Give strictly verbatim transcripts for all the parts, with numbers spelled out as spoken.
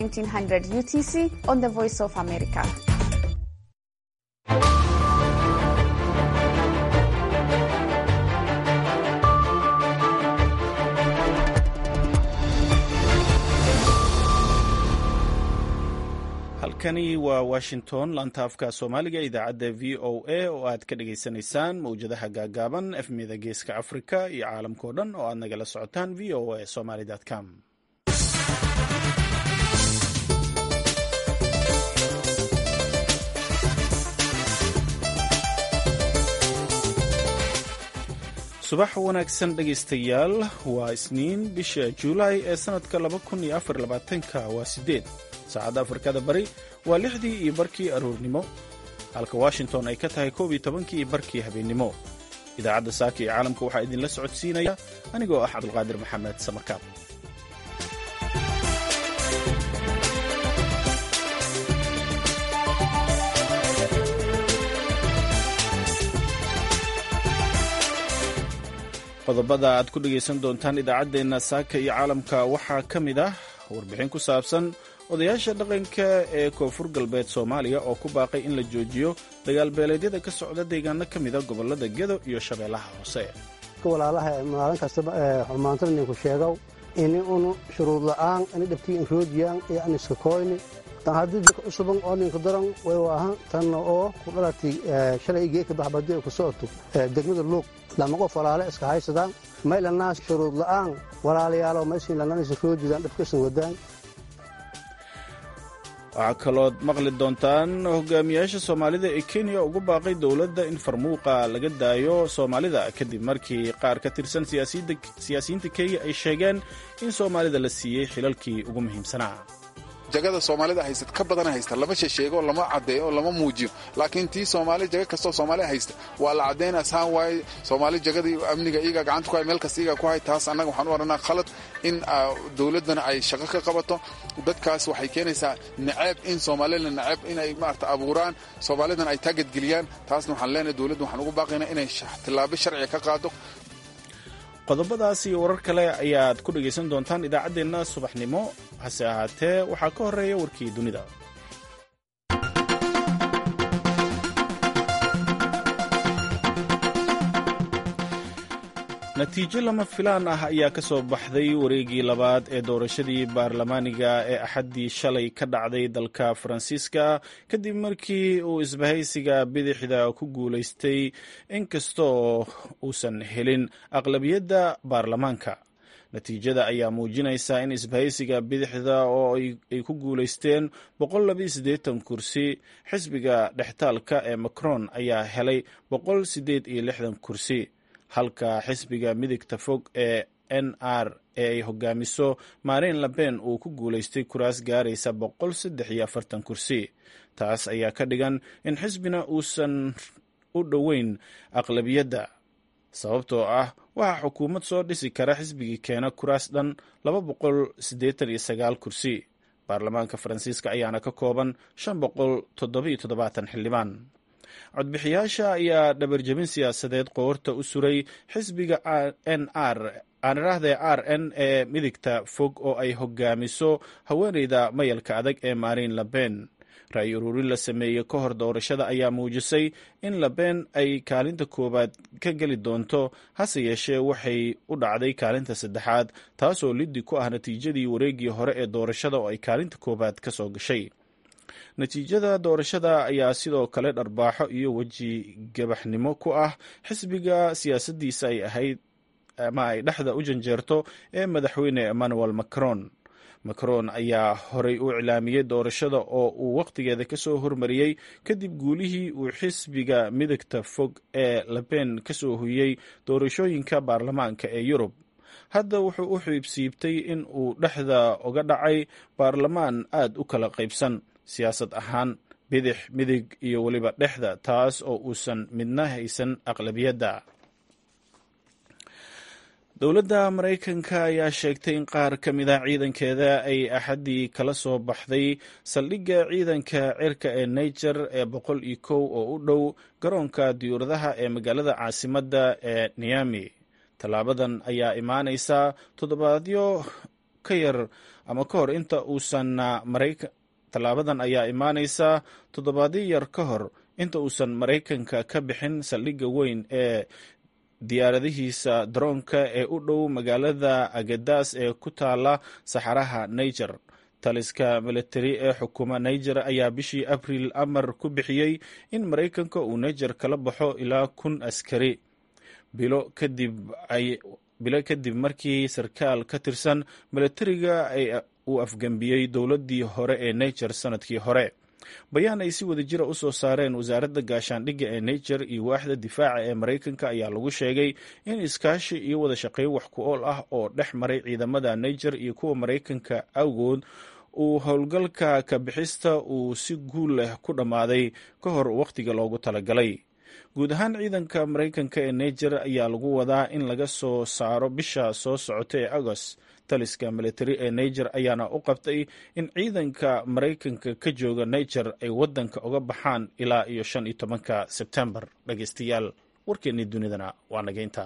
nineteen hundred U T C on the Voice of America. halkani waa Washington, laanta afka Soomaaliga, idaacadda V O A oo aad ka dhageysanaysaan mawjadaha gaagaaban efmida geeska Afrika iyo caalamkao dhan oo aad nagala socotaan v o a somali dot com. subax wanaagsan dhegaystayaal, waa Isniin bisha Juulaay ee sanadka laba kun iyo afar iyo labaatanka waa sideed. saacadda Afrikada Bari waa lixdii iyo barkii aroornimo, halka Washington ay ka tahay koob iyo tobankii iyo barkii habeenimo. idaacadda saaka iyo caalamka waxaa idinla socodsiinaya anigoo ah Cabdulqaadir Maxamed Samarkaab. qodobada aad ku dhegaysan doontaan idaacaddeenna saaka iyo caalamka waxaa ka mid ah warbixin ku saabsan odayaasha dhaqanka ee koonfur galbeed Soomaaliya oo ku baaqay in la joojiyo dagaalbeeleedyada ka socda deegaano ka mida gobollada Gedo iyo Shabeellaha Hoose. walaalaha maalin kasta xumaantan ninku sheegow in uu shuruud la'aan in dhabtiin roojiyaan iyo in iska kooyni tan haddii dadka cusuban oo ninku daran way waahan tan oo ku dhalatay shalay geeka baxbadii ku socto degmada Luuq lama qof walaalo iska haysadaan meelanaas shuruud la'aan walaalayaal oo meeshin lana iska roojiyaan dhabkiisa wadaan. waxaa kalood maqli doontaan hogaamiyaasha Soomaalida ee Kenya ugu baaqay dowladda in farmuuqa laga daayo Soomaalida kadib markii qaar ka tirsan siyaasiyiinta Kenya ay sheegeen in Soomaalida la siiyey xilalkii ugu muhiimsanaa. jagada Soomaalida haysat ka badan haysta lama sheego lama cadeeyo lama muujiyo, laakiin tii Soomaali jaga kasto Soomaali haysta waa la cadeynaa saan way Soomaali jagadii amniga iyaga gacanta ku hay meel kasta iyaga ku hay. taas annaga waxaan u oranaa khalad in dawladana ay shaqo ka qabato. dadkaas waxay keenaysaa nacab in Soomaalida nacab in ay maarta abuuraan, Soomaalidan ay taagad geliyaan. taasna waxaan leenahay dawladda waxaan ugu baaqaynaa inay tilaabo sharci ka qaado. qodobadaas iyo warar kale ayaad ku dhegaysan doontaan idaacaddeenna subaxnimo, hase ahaatee waxaa ka horreeya warkii dunida. natiijo lama filaan ah ayaa ka soo baxday wareegii labaad ee doorashadii baarlamaaniga ee axaddii shalay ka dhacday dalka Faransiiska kadib markii uu isbahaysiga bidixda ku guulaystay inkastoo uusan helin aqlabiyadda baarlamaanka. natiijada ayaa muujinaysa in isbahaysiga bidixda oo ay ku guulaysteen boqol laba iyo siddeetan kursi, xisbiga dhextaalka ee Macron ayaa helay boqol siddeed iyo lixdan kursi, halka xisbiga midigta fog ee N R ee ay hogaamiso Marine Le Pen uu ku guulaystay kuraas gaaraysa boqol saddex iyo afartan kursi. taas ayaa ka dhigan in xisbina uusan u dhoweyn aqlabiyadda, sababtoo ah waxaa xukuumad soo dhisi kara xisbigii keena kuraas dhan laba boqol siddeetan iyo sagaal kursi. baarlamaanka Faransiiska ayaana ka kooban shan boqol toddoba iyo toddobaatan xildhibaan. codbixiyaasha ayaa dhabarjabin siyaasadeed qoorta u suray xisbiga N R aaniraahda R N ee midigta fog oo ay hogaamiso haweeneyda mayalka adag ee Marine Le Pen. ra'yi ururin la sameeyey ka hor doorashada ayaa muujisay in Le Pen ay kaalinta koowaad ka geli doonto, hase yeeshee waxay u dhacday kaalinta saddexaad, taasoo liddi ku ah natiijadii wareegii hore ee doorashada oo ay kaalinta koowaad ka soo gashay. natiijada doorashada ayaa sidoo kale dharbaaxo iyo weji gabaxnimo ku ah xisbiga siyaasaddiisa ay ahayd ama ay dhexda u janjeerto ee madaxweyne Emmanuel Macron. Macron ayaa horay u iclaamiyey doorashada oo uu wakhtigeeda ka soo hormariyey kadib guulihii uu xisbiga midigta fog ee Le Pen ka soo hoyey doorashooyinka baarlamaanka ee Yurub. hadda wuxuu u xiibsiibtay in uu dhexda uga dhacay baarlamaan aad u kala qaybsan siyaasad ahaan, bidix, midig iyo weliba dhexda, taas oo uusan midna haysan aqlabiyadda. dowladda Maraykanka ayaa sheegtay in qaar ka mid ah ciidankeeda ay axaddii kala soo baxday saldhigga ciidanka cirka ee Niger ee boqol iyo kow oo u dhow garoonka diyuuradaha ee magaalada caasimadda ee Niamey. tallaabadan ayaa imaanaysa toddobaadyo ka yar ama ka hor inta uusan maraykan tallaabadan ayaa imaanaysa toddobaadyo yar ka hor inta uusan maraykanka ka bixin saldhigga weyn ee diyaaradihiisa daroonka ee u dhow magaalada agadas ee ku taala saxaraha niger. taliska militari ee xukuma niger ayaa bishii abriil amar ku bixiyey in maraykanka uu niger kala baxo ilaa kun askari bilo kadib ay bilo kadib markii sarkaal ka tirsan militariga ay uu afgembiyey dowladdii hore ee niger sanadkii hore. bayaan ay si wada jira u soo saareen wasaaradda gaashaandhigga ee niger iyo waaxda difaaca ee maraykanka ayaa lagu sheegay in iskaashi iyo wada shaqeyn wax ku ool ah oo dhex maray ciidamada niger iyo kuwa maraykanka awgood uu howlgalka ka bixista uu si guul leh ku dhammaaday ka hor wakhtiga loogu talagalay. guud ahaan ciidanka maraykanka ee niger ayaa lagu wadaa in laga soo saaro bisha soo socota ee agost. taliska militari ee niger ayaana u qabtay in ciidanka maraykanka ka jooga niger ay wadanka uga baxaan ilaa iyo shan iyo tobanka sebtembar. dhegeystayaal warkeennii dunidana waa nageynta.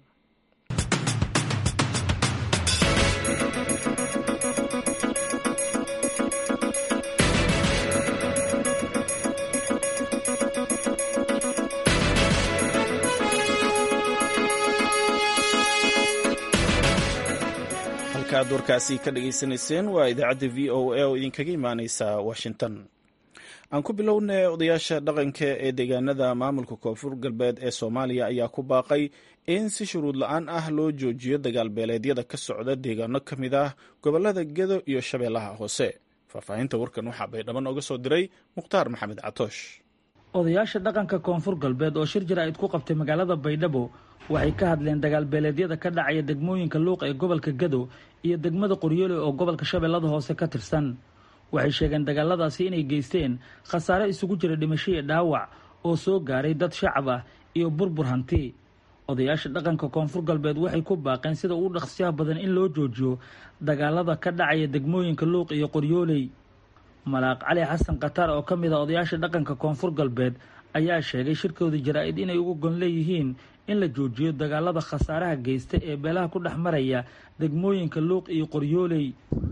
ad warkaasi ka dhageysanayseen waa idaacadda v o a oo idinkaga imaaneysa washington. aan ku bilownay odayaasha dhaqanka ee deegaanada maamulka koonfur galbeed ee soomaaliya ayaa ku baaqay in si shuruud la-aan ah loo joojiyo dagaalbeeleedyada ka socda deegaano ka mid ah gobolada gedo iyo shabeellaha hoose. faahfaahinta warkan waxaa baydhabo oga soo diray mukhtaar maxamed catoosh. odayaasha dhaqanka koonfur galbeed oo shir jira-id ku qabtay magaalada baydhabo waxay ka hadleen dagaalbeeleedyada ka dhacaya degmooyinka luuq ee gobolka gedo iyo degmada qoryoole oo gobolka shabeellada hoose ka tirsan. waxay sheegeen dagaaladaasi inay geysteen khasaare isugu jira dhimasho iyo dhaawac oo soo gaaray dad shacab ah iyo burbur hanti. odayaasha dhaqanka koonfur galbeed waxay ku baaqeen sida ugu dhaqsiyaha badan in loo joojiyo dagaalada ka dhacaya degmooyinka luuq iyo qoryooley. malaaq cali xasan khataar oo ka mid a odayaasha dhaqanka koonfur galbeed ayaa sheegay shirkooda jaraa-id inay ugu gon leeyihiin in la joojiyo dagaalada khasaaraha geysta ee beelaha ku dhex maraya degmooyinka luuq iyo qoryooley.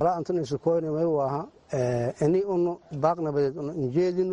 ini unu baaq nabadeed unu injeedinu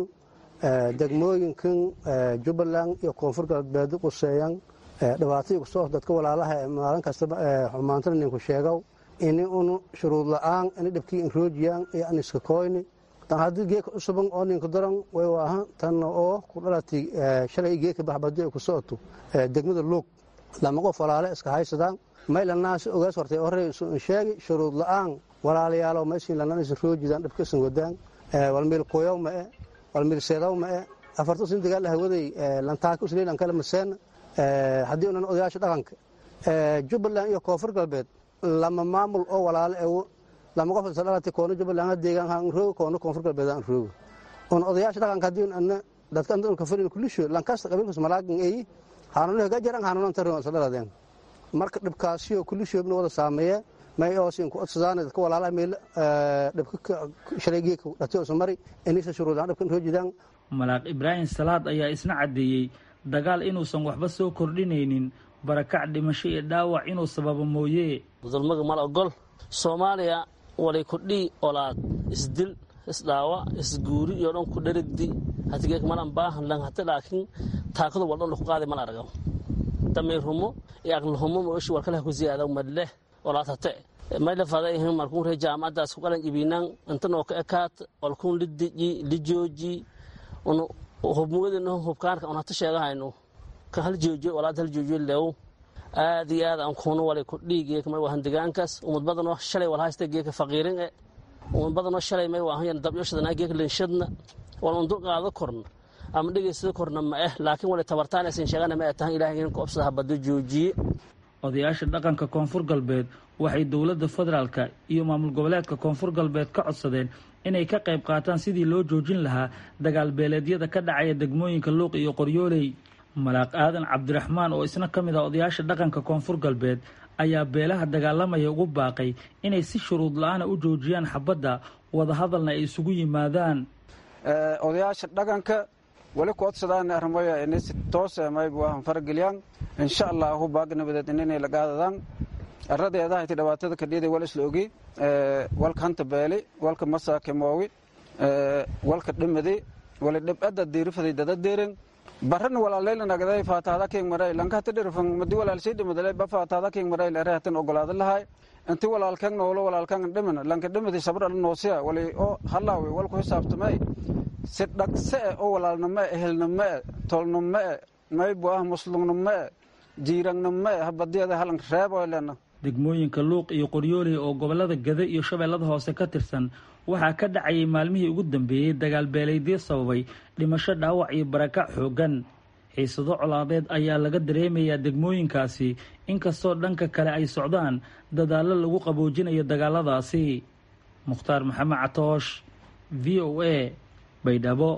degmooyinkan jubbaland iyo koonfur galbeed quseeyan dhibaatadii kusoo dadka walaalaha ee maalin kastaba xumaantana ninku sheegow ini unu shuruud la-aan ini dhibkii inroojiyaan iyo an iska koyni tan haddii geeka usuban oo ninka daran way waahan tanna oo ku dhalatay shalay geeka baxbadi ay ku socoto degmada luug lama qof walaale iska haysadaan maylanaasi ogaas hortay horey isu sheegi shuruud la-aan walaalayaalow meeshiin lananaysa roojidaan dhibkasan wadaan walmeel qoyow ma e walmeel seedow ma e afartusin dagaal hawaday lantaaka usleelan kala maseen haddii unan odayaasha dhaqanka jubbaland iyo koonfur galbeed lama maamul oo walaale ewo lama qof isa dhalatay koona jubbaland deegaan haan roogo koona koonfur galbeed aan roogo un odayaasha dhaqanka haddii anna dadka andan ka fadhin kulisho lankasta qabiilkas malaagan eeyi haanuna ga jaran haanuna tarin isa dhaladeen marka dhibkaasiyo kulishoobna wada saameeya may oosin ku odsadaan dadka walaalaha meel dhibka shareegeeka dhatiyo samari inisa shuruudaan dhibkan roojidaan. malaaq ibraahim salaad ayaa isna caddeeyey dagaal inuusan waxba soo kordhinaynin barakac dhimasho iyo dhaawac inuu sababo mooye. dulmaga mal ogol soomaaliya walay kordhii olaad isdil isdhaawa isguuri iyo dhan ku dherigdi hatigeek malan baahan lan hata laakiin taakadu wal dhan ku qaaday mal aragaw damay rumo iyo aqlahumo mooshi war kale ku ziyaada madleh olaad hata mayla faadayn markuu reey jaamacadaas ku qalan ibiinaan inta noo ka ekaat walkuun lidii lijooji unu hubmuudina hubkaanka una ta sheegahayno ka hal joojo olaad hal joojo leew aad iyo aad aan kuno walay ku dhiigay kamay wahan deegaankaas umad badan oo shalay wal haysta geeka faqiirin ee umad badan oo shalay may waahan dabyashadana geeka lenshadna wal undu qaado korna ama dhigeysada korna ma ah laakiin wala tabartaan aysan sheegana ma tahan ilaahay in ku obsada bad joojiye. odayaasha dhaqanka koonfur galbeed waxay dowladda federaalka iyo maamul goboleedka koonfur galbeed ka codsadeen inay ka qayb qaataan sidii loo joojin lahaa dagaal beeleedyada ka dhacaya degmooyinka luuq iyo qoryooley. malaaq aadan cabdiraxmaan oo isna ka mid ah odayaasha dhaqanka koonfur galbeed ayaa beelaha dagaalamaya ugu baaqay inay si shuruud la-aana u joojiyaan xabadda wadahadalna ay isugu yimaadaan. odayaasha dhaqanka wali ku codsadaan arrimoya inay si toos ah maybu ahan farageliyaan insha allahu baaq nabadeed inay la qaadadaan aradeeda hayti dhibaatada ka dhiiday wal isla ogi walka hanta beeli walka masaake moowi walka dhimadi wala dhibada diirifaday dada deerin barran walaaleyla nagday faataada keen maray lanka tadirfan madi walaalsay dhimadalay ba faataada keen maray la reehtan ogolaad lahay intii walaalkan noolo walaalkan dhiman lanka dhimadi sabr noosiya wali oo halaawi walku xisaabtamay si dhaqse oo walaalnimo ehelnimo tolnimo may buu muslimnimo jiirannimo habadiyada halan reeboylana degmooyinka Luuq iyo Qoryooley oo gobolada Gada iyo Shabeellada Hoose ka tirsan waxaa ka dhacay maalmihii ugu dambeeyay dagaal beeleedyo sababay dhimasho dhaawac iyo barakac xoogan xiisado colaadeed ayaa laga dareemayaa degmooyinkaasi inkastoo dhanka kale ay socdaan dadaallo lagu qaboojinayo dagaaladaasi Mukhtaar Maxamed Catoosh V O A Baydhabo.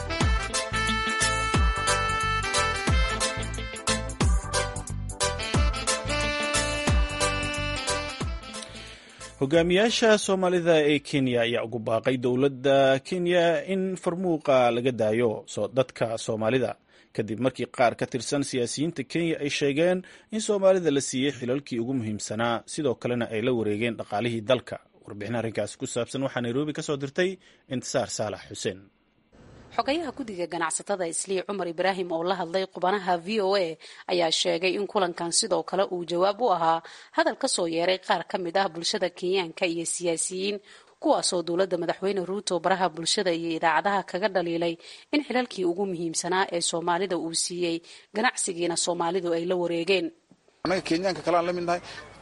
hogaamiyaasha Soomaalida ee Kenya ayaa ugu baaqay dowladda Kenya in farmuuqa laga daayo soo dadka Soomaalida kadib markii qaar ka tirsan siyaasiyiinta Kenya ay sheegeen in Soomaalida la siiyay xilalkii ugu muhiimsanaa sidoo kalena ay la wareegeen dhaqaalihii dalka. warbixin arrinkaas ku saabsan waxaa Nairobi ka soo dirtay Intisaar Saalax Xuseen. xogayaha guddiga ganacsatada Islii Cumar Ibraahim oo la hadlay qubanaha V O A ayaa sheegay in kulankan sidoo kale uu jawaab u ahaa hadal ka soo yeeray qaar ka mid ah bulshada Kenyaanka iyo siyaasiyiin kuwaasoo dowladda madaxweyne Ruto baraha bulshada iyo idaacadaha kaga dhaliilay in xilalkii ugu muhiimsanaa ee Soomaalida uu siiyey ganacsigiina Soomaalidu ay la wareegeen. anaga Kenyaanka kala la midnahay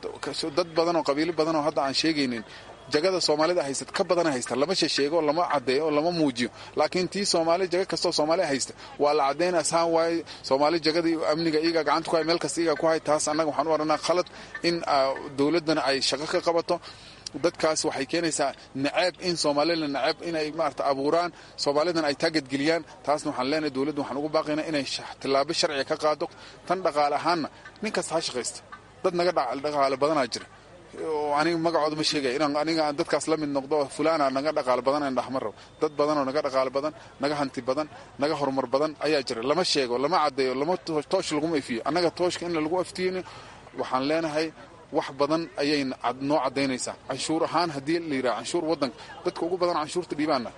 dad badan oo qabiilo badan oo hadda aan sheegaynin jagada Soomaalida haysat ka badan haysta lama sheego lama cadeeyo lama muujiyo laakiin tii Soomaali jaga kasto Soomaali haysta waa la cadeynaa saan way Soomaali jagadii amniga iyaga gacanta ku hay meel kasta iyaga ku hay taas anaga waxaan u oranaa khalad in dawladana ay shaqo ka qabato dadkaas waxay keenaysaa nacab in Soomaalida nacab inay maarta abuuraan Soomaalidan ay taageed geliyaan taasna waxaan leenahay dawladdu waxaan ugu baaqaynaa inay tilaabo sharci ka qaado tan dhaqaale ahaan ninkaas ha shaqeysto dad naga dhaqaale badan jira aniga magacooda ma sheegay inaan aniga dadkaas la mid noqdo fulaana naga dhaqaale badan aan dhaxmaro dad badan oo naga dhaqaale badan naga hanti badan naga horumar badan ayaa jira lama sheego lama cadeeyo lama toosh lagu ifiyo anaga tooshka in lagu aftiino waxaan leenahay wax badan ayay noo cadeynaysaa canshuur ahaan hadii la yiraahdo canshuur wadan dadka ugu badan canshuurta dhiibaana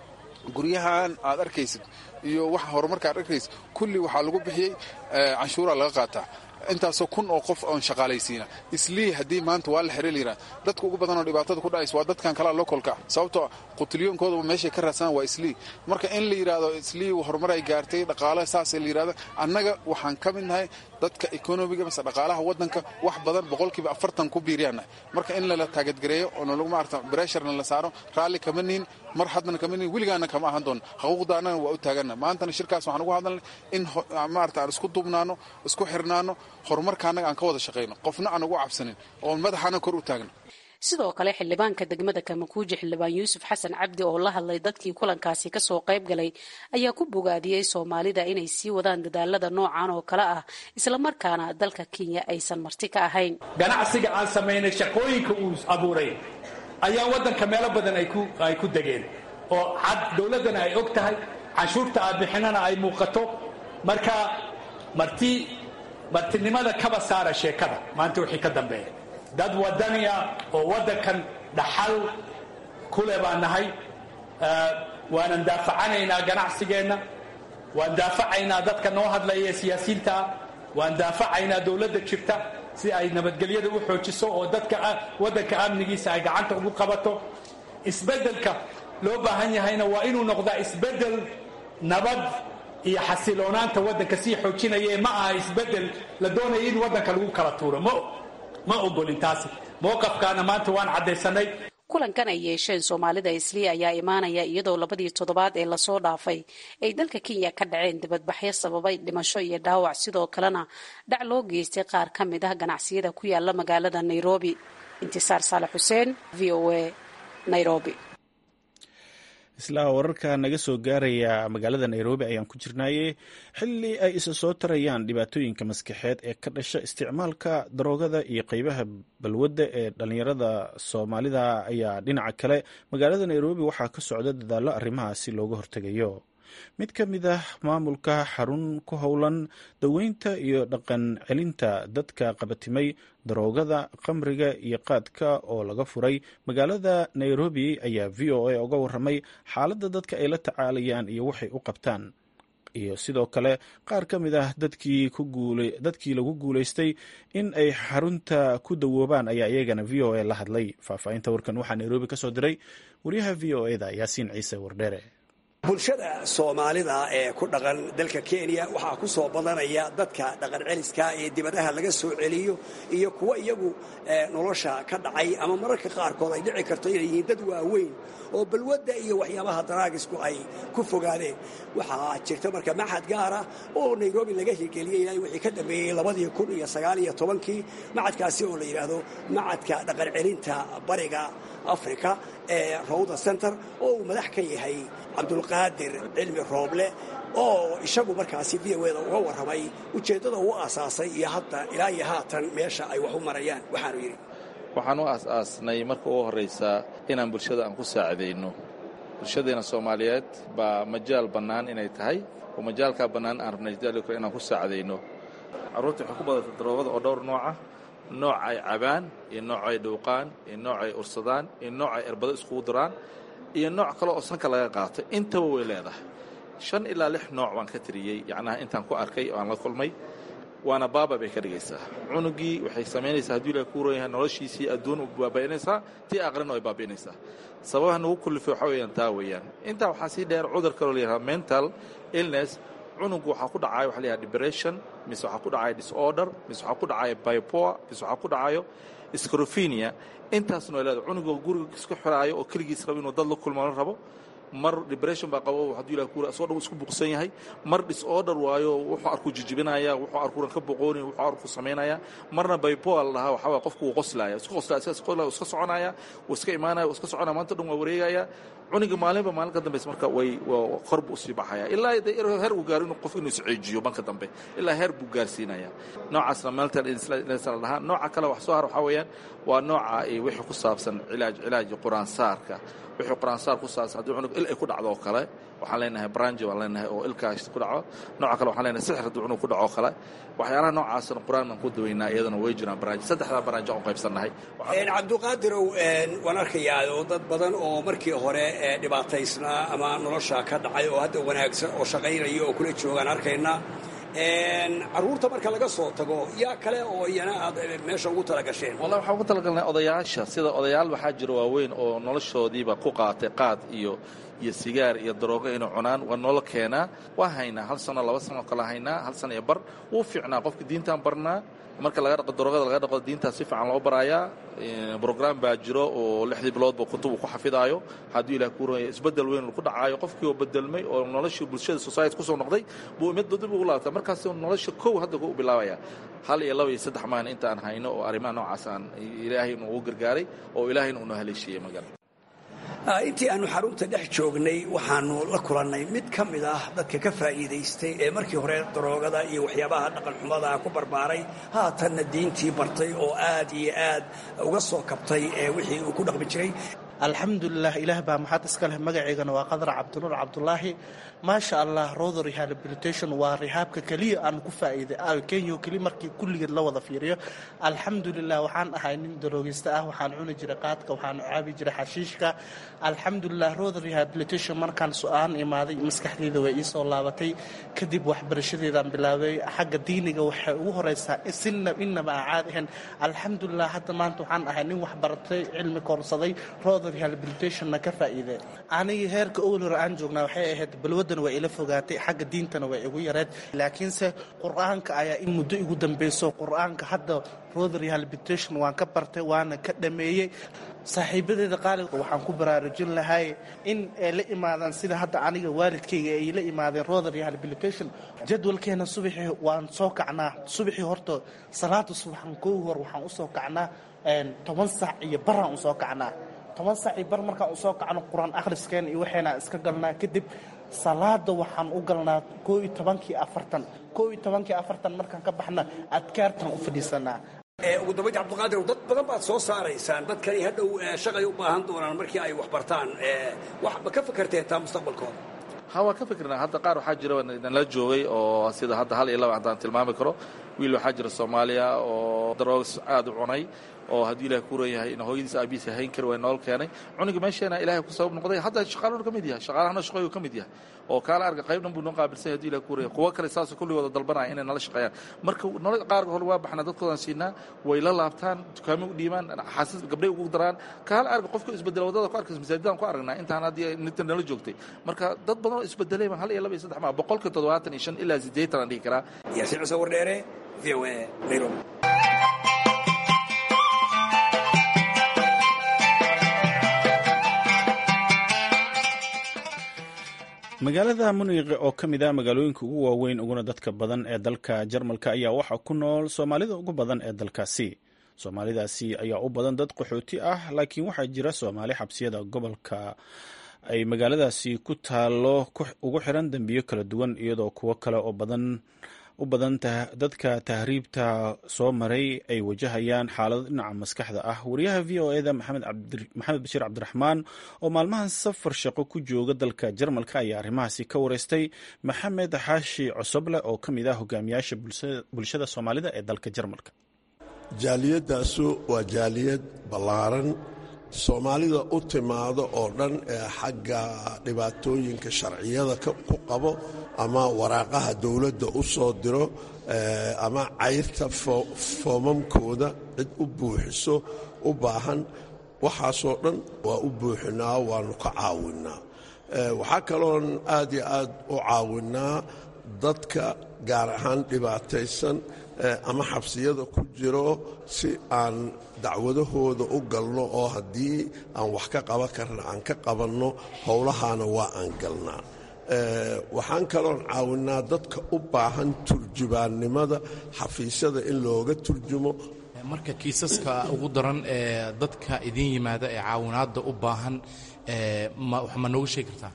guryahan aad arkaysid iyo wax horumarka aad arkaysid kulli waxa lagu bixiyay canshuura laga qaataa intaasoo kun oo qof oo shaqaalaysiina Islii hadii maanta waa la xiriirina dadka ugu badan oo dhibaatada ku dhacaysa waa dadkan kala localka sababtoo qutiliyoonkooda meesha ka raadsan waa Islii marka in la yiraahdo Islii horumar ay gaartay dhaqaale saas la yiraahdo annaga waxaan ka midnahay dadka economiga mas dhaqaalaha wadanka wax badan boqolkiiba afartan ku biiriyana marka in la taageed gareeyo oo lagu maarta pressure la saaro raali kamanin mar hadana kamanin wiligaana kama ahan doon xuquuqdaana waa u taagana maanta shirkaas waxaan ugu hadalnay in maarta aan isku dubnaano isku xirnaano horumarkaana aan ka wada shaqeyno qofna aan ugu cabsanin oo madaxana kor u taagno. sidoo kale xildhibaanka degmada Kamakuuji xildhibaan Yuusuf Xasan Cabdi oo la hadlay dadkii kulankaasi ka soo qayb galay ayaa ku bogaadiyay Soomaalida inay sii wadaan dadaalada noocan oo kala ah isla markaana dalka Kenya aysan marti ka ahayn. ganacsiga aan sameynay shaqooyinka uu abuuray ayaa wadanka meelo badan ay ku ay ku dageen oo cad dawladana ay og tahay canshuurta aad bixinana ay muuqato marka marti martinimada kaba saara sheekada maanta wixii ka dambeeya dad wadaniya oo wadankan dhaxal kule baan nahay waanan daafacanaynaa ganacsigeenna waan daafacaynaa dadka noo hadlaya siyaasiyiinta waan daafacaynaa dawladda jirta si ay nabadgelyada u xoojiso oo dadka wadanka amnigiisa ay gacanta ugu qabato isbedelka loo baahan yahayna waa inuu noqdaa isbedel nabad iyo xasiloonaanta wadanka si xoojinaya ma aha isbedel la doonayo in wadanka lagu kala tuuro ma ma ogolin taasi mowqafkaana maanta waan cadaysanay. kulankan ay yeesheen Soomaalida Islii ayaa imaanaya iyadoo labadii toddobaad ee lasoo dhaafay ay dalka Kenya ka dhaceen dibadbaxyo sababay dhimasho iyo dhaawac sidoo kalena dhac loo geystay qaar ka mid ah ganacsiyada ku yaala magaalada Nairobi. Intisaar Saalax Xuseen V O A Nairobi. isla wararka naga soo gaaraya magaalada Nairobi ayaan ku jirnaaye xilli ay isa soo tarayaan dhibaatooyinka maskaxeed ee ka dhasha isticmaalka daroogada iyo qaybaha balwadda ee dhalinyarada Soomaalida ayaa dhinaca kale magaalada Nairobi waxaa ka socda dadaallo arrimahaasi looga hortagayo. mid ka mid ah maamulka xarun ku howlan daweynta iyo dhaqan celinta dadka qabatimay daroogada khamriga iyo qaadka oo laga furay magaalada nairobi ayaa v o a uga waramay xaaladda dadka ay la tacaalayaan iyo waxay u qabtaan iyo sidoo kale qaar ka mid ah dadkii dadkii lagu guulaystay in ay xarunta ku dawoobaan ayaa iyagana v o a la hadlay. faahfaahinta warkan waxaa nairobi ka soo diray wariyaha v o eda yaasiin ciise wardheere. bulshada soomaalida ee ku dhaqan dalka Kenya waxaa ku soo badanaya dadka dhaqan celiska ee dibadaha laga soo celiyo iyo kuwa iyagu nolosha ka dhacay ama mararka qaarkood ay dhici karto inay yihiin dad waaweyn oo balwada iyo waxyaabaha daraagisku ay ku fogaadeen. waxaa jirta marka maxad gaar ah oo Nairobi laga hirgeliyay wixii ka dambeeyay labadii kun iyo sagaal iyo tobankii maxadkaasi oo la yiraahdo maxadka dhaqan celinta bariga Afrika ee Rawda Center oo madax ka yahay Cabdulqaadir Cilmi Rooble oo isagu markaasi V O A uga waramay ujeedada uu aasaasay iyo hadda ilaa iyo haatan meesha ay wax u marayaan. waxaanu yiri waxaan u aasaasnay marka ugu horeysa inaan bulshada aan ku saacideyno. bulshadeena Soomaaliyeed baa majaal bannaan inay tahay oo majaalka bannaan aan rabnay dadka inaan ku saacideyno. carruurta waxay ku badatay daroogada oo dhowr nooc ah, nooc ay cabaan iyo nooc ay dhuuqaan iyo nooc ay ursadaan iyo nooc ay erbado isku diraan iyo nooc kale oo sanka laga qaato. intaba way leedahay shan ilaa lix nooc waan ka tiriyey, yacnaha intaan ku arkay oo aan la kulmay. waana baaba bay ka dhigaysaa cunugii. waxay samaynaysaa hadduu ilaahay ku roon yahay noloshiisii adduun u baabaynaysaa, tii aqrina ay baabaynaysaa. sababaha nagu kullifay waxaa weeyaan taa weeyaan. intaa waxaa sii dheer cudur kaloo la yidhaha mental illness. cunugu waxaa ku dhacaya waxa la yidhaha depression, mise waxaa ku dhacaya disorder, mise waxaa ku dhacaya bipolar, mise waxaa ku dhacayo schizophrenia. intaasna way leedahay. cunuga guriga isku xiraayo oo keligiis rabo inuu dad la kulmaan rabo. mar depression baa qabo hadduu ilaahay ku soo dhow isku buuqsan yahay. mar disorder waayo wuxuu arku jijibinaya, wuxuu arku ka boqoonay, wuxuu arku sameynaya. marna bipolar laha waxa waa qofku uu qoslaya, isku qoslaya, iska qoslaya, iska soconaya, uu iska imaanaya, uu iska soconaya, maanta dhan waa wareegaya. cuniga maalinba maalin ka dambaysa marka way qorb u sii baxaya ilaa heer uu gaaro inuu qof inuu isceejiyo banka dambe ilaa heer buu gaarsiinaya. noocaasna mental illness la dhahaa. nooca kale wax soo har waxa weeyaan waa nooca ay wixii ku saabsan cilaaj cilaaj quraan saarka. wixii quraan saar ku saabsan haddii cunug il ay ku dhacdo oo kale waxaan leenahay branji waan leenahay oo ilkaas ku dhaco. nooca kale waxaan leenahay sixir haddii cunug ku dhaco kale. waxyaalaha noocaasna quraan ku daweynaa iyadana way jiraan branji. saddexda branji oo qaybsanahay. een Cabdulqaadirow een waan arkayaa oo dad badan oo markii hore dhibaataysnaa ama nolosha ka dhacay oo hadda wanaagsan oo shaqaynaya oo kula joogaan arkayna. een carruurta marka laga soo tago yaa kale oo iyana aad meesha ugu tala gasheen? wallahi waxaan ugu talagalnay odayaasha. sida odayaal waxaa jira waaweyn oo noloshoodiiba ku qaatay qaad iyo iyo sigaar iyo daroogo inay cunaan. waa nolol keenaa. waa haynaa hal sano laba sano kala haynaa, hal sano iyo bar. wuu fiicnaa qofka diintaan barnaa. marka laga dhaqo daroogada laga dhaqo diintaa si fiican loo barayaa. brogram baa jiro oo lixdii biloodba kutub ku xafidaayo. hadduu ilaah ku roonyahay isbedel weyn ku dhacayo qofkii oo bedelmay oo noloshii bulshada society ku soo noqday buu mid dib ugu laabtay. markaas nolosha kow hadda ku bilaabaya. hal iyo laba iyo saddex maalin intaan hayno oo arrimaha noocaas aan ilaahay inuu u gargaaray oo ilaahay inuu noo haleeshiyey magal. intii aanu xarunta dhex joognay waxaanu la kulannay mid ka mid ah dadka ka faa'iidaystay ee markii hore daroogada iyo waxyaabaha dhaqan xumada ku barbaaray haatanna diintii bartay oo aad iyo aad uga soo kabtay ee wixii uu ku dhaqmi jiray. alxamdulilah ilaah baa maxad iska leh. magaceygana waa qadar cabdinuur cabdulaahi. maasha allah roda rehabilitation waa rihaabka keliya aan ku faa'iiday kenya keli markii kulligeed la wada fiiriyo. alxamdulilah waxaan ahay nin daroogista ah. waxaan cuni jiray qaadka, waxaan caabi jiray xashiishka. alxamdulilah roda rehabilitation markaan su-aan imaaday maskaxdeyda way ii soo laabatay. kadib waxbarashadeedaan bilaabay. xagga diiniga waxay ugu horeysaa sinna inaba aan caadi ahayn. alxamdulilah hadda maanta waxaan ahay nin waxbaratay, cilmi koorsaday, roda rehabilitationna ka faa'iiday. aniga heerka ugu hore aan joognaa waxay ahayd balwadana waa ila fogaatay, xagga diintana waa igu yareed. laakiinse qur-aanka ayaa in muddo igu dambeyso. qur-aanka hadda roda rehabilitation waan ka bartay, waana ka dhameeyey. saaxiibadeeda qaaliga waxaan ku baraarujin lahay in ay la imaadaan sida hadda aniga waalidkayga ay la imaadeen roda rehabilitation. jadwalkeena subaxii waan soo kacnaa. subaxii horta salaada subaxan koow hor waxaan usoo kacnaa toban sac iyo baraan usoo kacnaa. toban sac iyo bar markaan usoo kacno qur-aan akhriskeen iyo waxayna iska galnaa. kadib salaada waxaan u galnaa koo iyo tobankii afartan koo iyo tobankii afartan markaan ka baxna adkaartan u fadhiisanaa. ugu dambaynta Cabdulqaadir dad badan baad soo saaraysaan. dadkani hadhow shaqay u baahan doonaan markii ay wax bartaan. wax ma ka fakarteen taa mustaqbalkooda? ha waa ka fikirnaa hadda qaar waxaa jira nala joogay oo sida hadda hal iyo laba haddaan tilmaami karo wiil waxaa jira soomaaliya oo daroogs aad u cunay oo haddii ilahay ku reeyahay in hooyadiisa aabihiisa hayn kari way nool keenay cuniga meesheena ilaahay ku sabab noqday hadda shaqaaluhu ka mid yahay shaqaalahana shaqooyu ka mid yahay oo kaala arga qayb dhan buu noo qaabilsan yahay haddii ilahay ku reeyahay kuwo kale saasoo kulligooda dalbanaya inay nala shaqeeyaan marka nolol qaar hore waa baxnaa dadkoodaan siinaa way la laabtaan dukaamo u dhiibaan xaasas gabdhay ugu daraan kaala arga qofka isbedela wadada ku arkaysa masaajidaan ku aragnaa intaan haddii ninta nala joogtay marka dad badan oo isbedelay hal iyo laba iyo saddex maa boqolka toddobaatan iyo shan ilaa siddeetan aan dhihi karaa yaasiin cusub wardheere v o a nairobi magaalada muniiqe oo ka mid ah magaalooyinka ugu waaweyn uguna dadka badan ee dalka jarmalka ayaa waxaa ku nool soomaalida ugu badan ee dalkaasi soomaalidaasi ayaa u badan dad qaxooti ah laakiin waxaa jira soomaali xabsiyada gobolka ay magaaladaasi ku taalo ugu xiran dembiyo kala duwan iyadoo kuwo kale oo badan u badan dadka tahriibta soo maray ay wajahayaan xaalado dhinaca maskaxda ah wariyaha v o eda maxamed bashiir cabdiraxmaan oo maalmahan safar shaqo ku jooga dalka jarmalka ayaa arrimahaasi ka wareystay maxamed xaashi cosoble oo ka mid ah hogaamiyaasha bulshada soomaalida ee dalka jarmalka. jaaliyadaasu waa jaaliyad ballaaran soomaalida u timaado oo dhan ee xagga dhibaatooyinka sharciyada ku qabo ama waraaqaha dowladda u soo diro ama cayrta foomamkooda cid u buuxiso u baahan waxaasoo dhan waa u buuxinaa waanu ka caawinaa waxaa kaloon aad iyo aad u caawinaa dadka gaar ahaan dhibaataysan ama xabsiyada ku jiro si aan dacwadahooda u galno oo haddii aan wax ka qaban karna aan ka qabanno howlahaana waa aan galnaa waxaan kaloon caawinaa dadka u baahan turjubaannimada xafiisyada in looga turjumo. marka kiisaska ugu daran ee dadka idin yimaada ee caawinaadda u baahan ma nooga sheegi kartaa?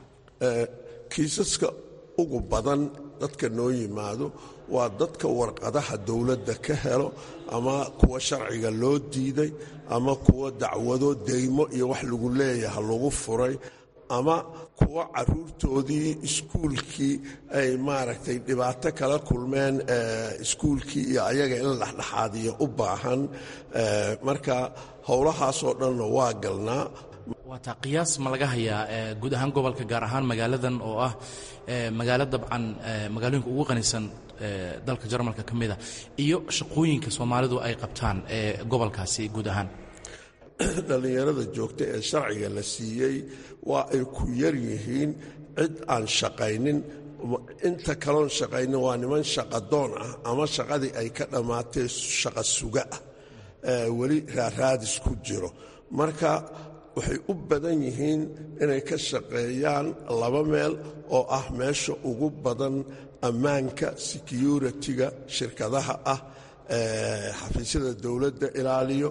kiisaska ugu badan dadka noo yimaado waa dadka warqadaha dowladda ka helo ama kuwa sharciga loo diiday ama kuwa dacwado deymo iyo wax lagu leeyaha lagu furay ama kuwa caruurtoodii iskuulkii ay maaragtay dhibaato kala kulmeen iskuulkii iyo ayaga in la dhexdhexaadiyo u baahan marka howlahaasoo dhanna waa galnaa. waataa qiyaas ma laga hayaa guud ahaan gobolka gaar ahaan magaaladan oo ah magaalo dabcan magaalooyinka ugu qanisan dalka jarmalka ka mida iyo shaqooyinka soomaalidu ay qabtaan ee gobolkaasi guud ahaan? dhallinyarada joogta ee sharciga la siiyey waa ay ku yar yihiin cid aan shaqaynin inta kaloon shaqaynin waa niman shaqadoon ah ama shaqadii ay ka dhammaatee shaqa suga ah weli raaraadis ku jiro marka waxay u badan yihiin inay ka shaqeeyaan laba meel oo ah meesha ugu badan ammaanka security-ga shirkadaha ah xafiisyada dowladda ilaaliyo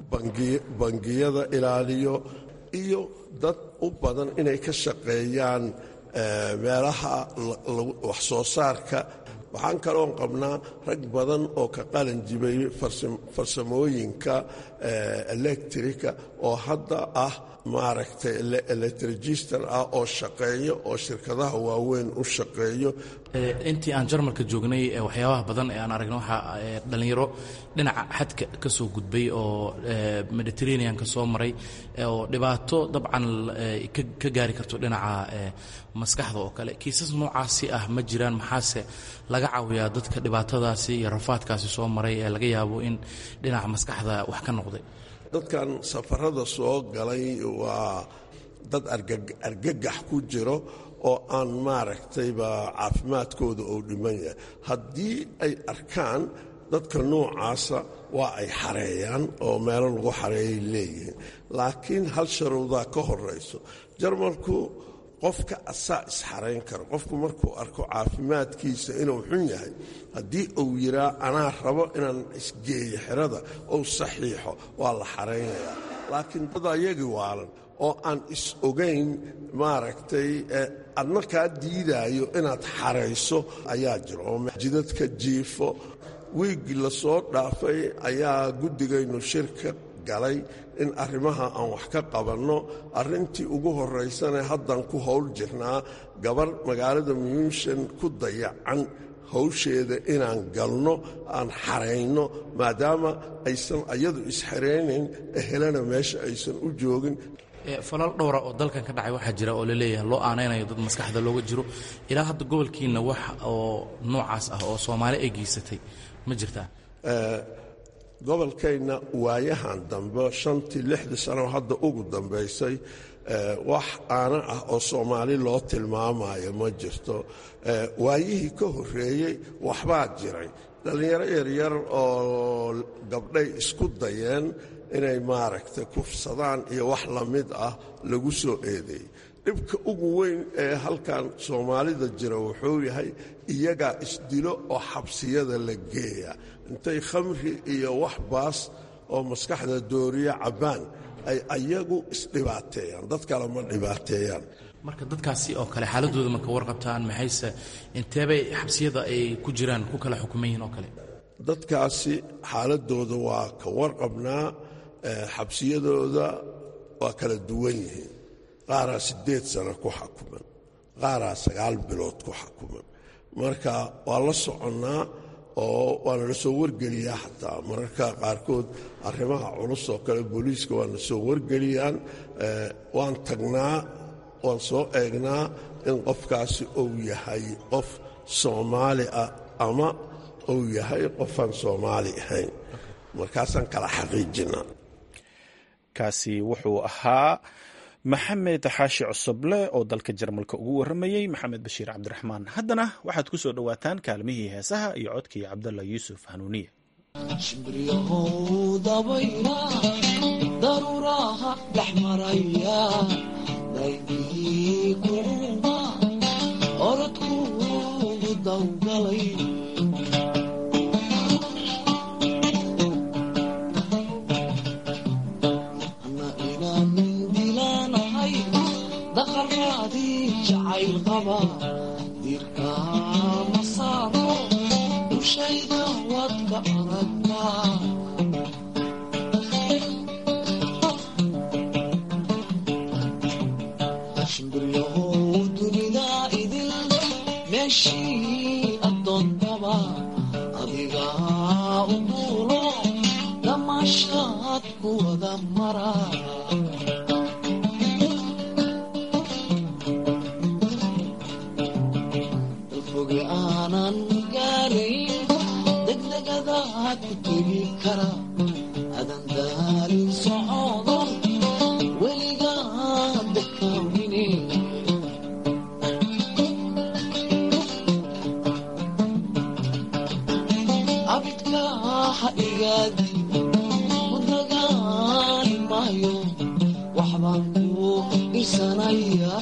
bangiyada ilaaliyo iyo dad u badan inay ka shaqeeyaan meelaha wax soo saarka. waxaan kaloon qabnaa rag badan oo ka qalin jibay farsamooyinka electrika oo hadda ah maaragtay electrigistan ah oo shaqeeyo oo shirkadaha waaweyn u shaqeeyo. intii aan jarmalka joognay waxyaabaha badan ee aan aragna waxaa dhallinyaro dhinaca xadka ka soo gudbay oo mediterranean ka soo maray oo dhibaato dabcan ka gaari karto dhinaca maskaxda oo kale. kiisas noocaasi ah ma jiraan? maxaase laga caawiyaa dadka dhibaatadaasi iyo rafaadkaasi soo maray ee laga yaabo in dhinaca maskaxda wax ka noqday? dadkan safarada soo galay waa dad argagax ku jiro oo aan maaragtayba caafimaadkooda oo dhiman yahay. haddii ay arkaan dadka noocaasa waa ay xareeyaan oo meelo lagu xareeyay leeyihiin laakiin hal sharuudaa ka horayso. jarmalku qofka asaa isxarayn karo. qofku markuu arko caafimaadkiisa inuu xun yahay haddii uu yiraa anaa rabo inaan isgeeyo xerada ou saxiixo waa la xaraynayaa. laakiin dad ayagii waalan oo aan is ogayn maaragtay adna kaa diidaayo inaad xarayso ayaa jiro oo jidadka jiifo. wiigii la soo dhaafay ayaa guddigaynu shirka galay in arrimaha aan wax ka qabanno. arrintii ugu horraysane haddaan ku howl jirnaa gabar magaalada muhiimshan ku dayacan hawsheeda inaan galno aan xarayno maadaama aysan iyadu isxaraynayn ehelana meesha aysan u joogin. falal dhowra oo dalkan ka dhacay waxaa jira oo la leeyahay loo aanaynayo dad maskaxda looga jiro ilaa hadda gobolkiina wax oo noocaas ah oo Soomaali ay geysatay ma jirtaa? gobolkayna waayahan dambe shantii lixdii sano hadda ugu dambaysay wax aana ah oo Soomaali loo tilmaamayo ma jirto. waayihii ka horreeyey waxbaa jiray dhallinyaro yaryar oo gabdhay isku dayeen inay maaragtay kufsadaan iyo wax la mid ah lagu soo eedeeyey. dhibka ugu weyn ee halkan Soomaalida jira wuxuu yahay iyagaa isdilo oo xabsiyada la geeya intay khamri iyo wax baas oo maskaxda dooriya cabbaan ay ayagu isdhibaateeyaan dad kale ma dhibaateeyaan. marka dadkaasi oo kale xaaladooda ma ka warqabtaan maxayse inteebay xabsiyada ay ku jiraan ku kala xukumayiin oo kale? dadkaasi xaaladooda waa ka warqabnaa. xabsiyadooda waa kala duwan yihiin. qaaraa siddeed sano ku xukuman, qaaraa sagaal bilood ku xukuman. marka waa la soconnaa oo waana la soo wargeliyaa xataa mararka qaarkood arrimaha culus oo kale booliiska waana soo wargeliyaan. waan tagnaa waan soo eegnaa in qofkaasi uu yahay qof Soomaali ah ama uu yahay qofaan Soomaali ahayn markaasaan kala xaqiijinaa. kaasi wuxuu ahaa maxamed xaashi cusuble oo dalka Jarmalka ugu waramayay maxamed bashiir cabdiraxmaan. haddana waxaad ku soo dhowaataan kaalmihii heesaha iyo codkii Cabdalla Yuusuf Hanuuniye. daruuraha dhex maraya daydiikuuma orodkuugu dawgalay ana inaanin dilaanahay daqaraadii jacayl qaba dirkaa masaaro dushayda wadka aragtaa meeshii addoontaba adigaa u duulo damaashaad ku wada mara dalfoge aanan gaarayn degdegadaad ku tegi kara adan daalin socodo weligaa dekawine ku dagaali maayo waxbaan ku irsanaya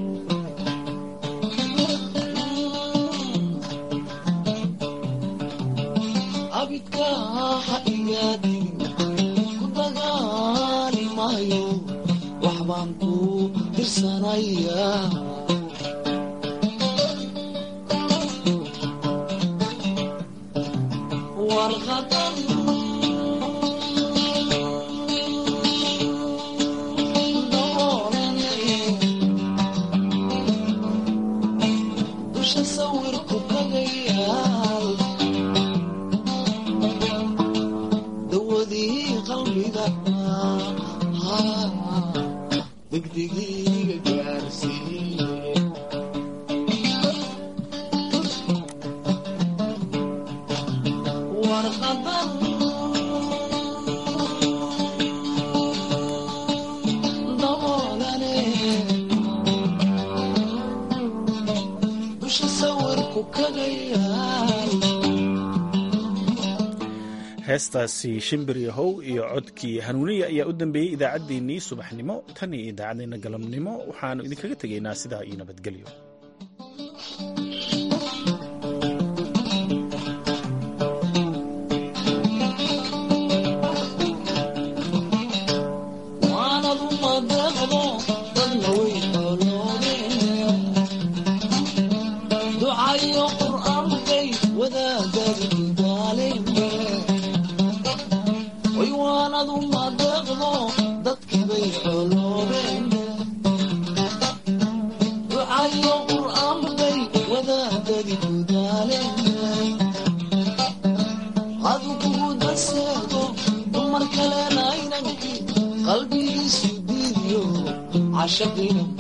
abidka ha igaadin ku dagaali maayo waxbaan ku irsanaya warqadan dusha sawirku kagayaal dawadii qalbiga degdegiiga gaarsiiye warqadan daboolane dusha sawirku kagayaal. heestaasi shimbir yahow iyo codkii Hanuuniye ayaa u dambeeyey idaacaddeenii subaxnimo. tan iyo idaacaddeenna galabnimo waxaannu idinkaga tegaynaa sidaa iyo nabadgelyo. wadaagad daalin way waanadu madaq عشقنا